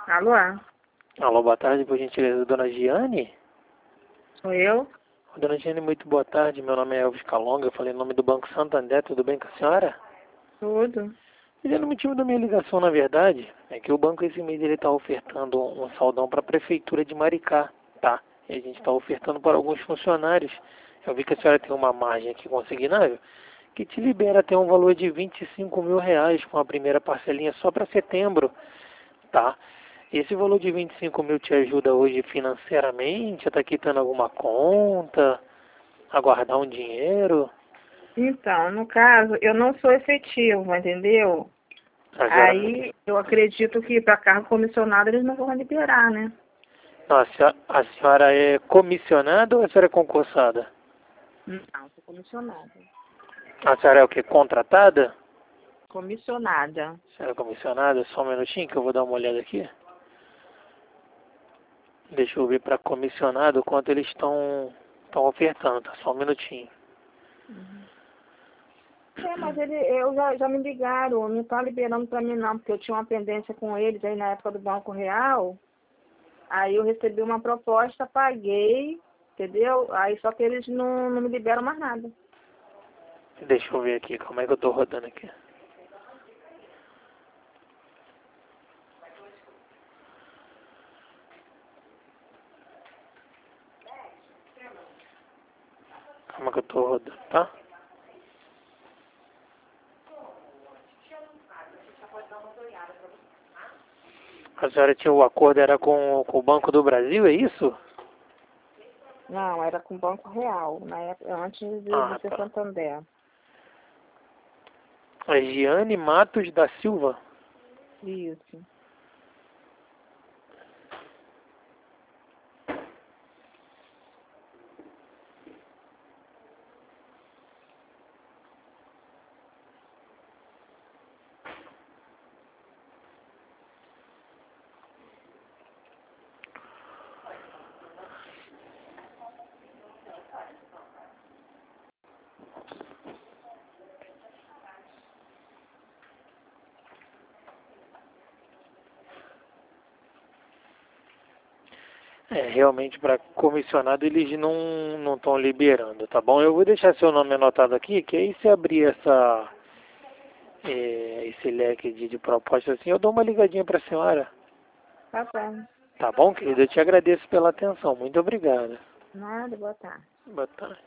Alô? Alô, boa tarde, por gentileza, dona Giane? Sou eu? Dona Giane, muito boa tarde, meu nome é Elvis Calonga, eu falei em nome do Banco Santander, tudo bem com a senhora? Tudo. O motivo da minha ligação, na verdade, é que o banco esse mês ele está ofertando um saldão para a Prefeitura de Maricá, tá? E a gente está ofertando para alguns funcionários. Eu vi que a senhora tem uma margem aqui consignável que te libera até um valor de R$ 25.000 com a primeira parcelinha só para setembro, tá? Esse valor de 25 mil te ajuda hoje financeiramente? Está quitando alguma conta? A guardar um dinheiro? Então, no caso, eu não sou efetiva, entendeu? A senhora, Aí, eu acredito que para cargo comissionado eles não vão liberar, né? não, a senhora é comissionada ou a senhora é concursada? Não, sou comissionada. A senhora é o que? Contratada? Comissionada. A senhora é comissionada? Só um minutinho que eu vou dar uma olhada aqui. Deixa eu ver para comissionado quanto eles estão ofertando, tá? Só um minutinho. Mas já me ligaram, não tá liberando para mim não, porque eu tinha uma pendência com eles aí na época do Banco Real. Aí eu recebi uma proposta, paguei, entendeu? Aí só que eles não me liberam mais nada. Deixa eu ver aqui, como é que eu tô rodando aqui. Como é que eu tô rodando, tá? A senhora tinha o acordo, era com o Banco do Brasil, é isso? Não, era com o Banco Real, na época, antes de ser Tá. Santander. É Giane Matos da Silva. Isso. Realmente para comissionado eles não estão liberando, tá bom? Eu vou deixar seu nome anotado aqui, que aí se abrir esse leque de propostas assim, eu dou uma ligadinha para a senhora. Tá bom. Tá bom, querido? Eu te agradeço pela atenção. Muito obrigado. Nada, boa tarde. Boa tarde.